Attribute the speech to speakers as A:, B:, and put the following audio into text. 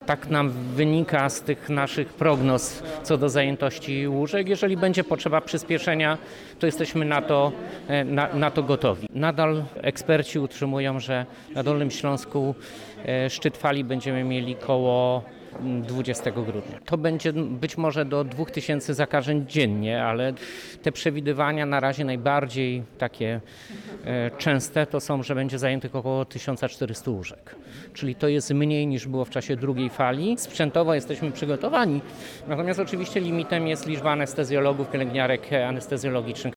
A: Tak nam wynika z tych naszych prognoz co do zajętości łóżek. Jeżeli będzie potrzeba przyspieszenia, to jesteśmy na to gotowi. Nadal eksperci utrzymują, że na Dolnym Śląsku szczyt fali będziemy mieli koło 20 grudnia. To będzie być może do 2000 zakażeń dziennie, ale te przewidywania na razie najbardziej takie częste to są, że będzie zajętych około 1400 łóżek. Czyli to jest mniej niż było w czasie drugiej fali. Sprzętowo jesteśmy przygotowani, natomiast oczywiście limitem jest liczba anestezjologów, pielęgniarek anestezjologicznych.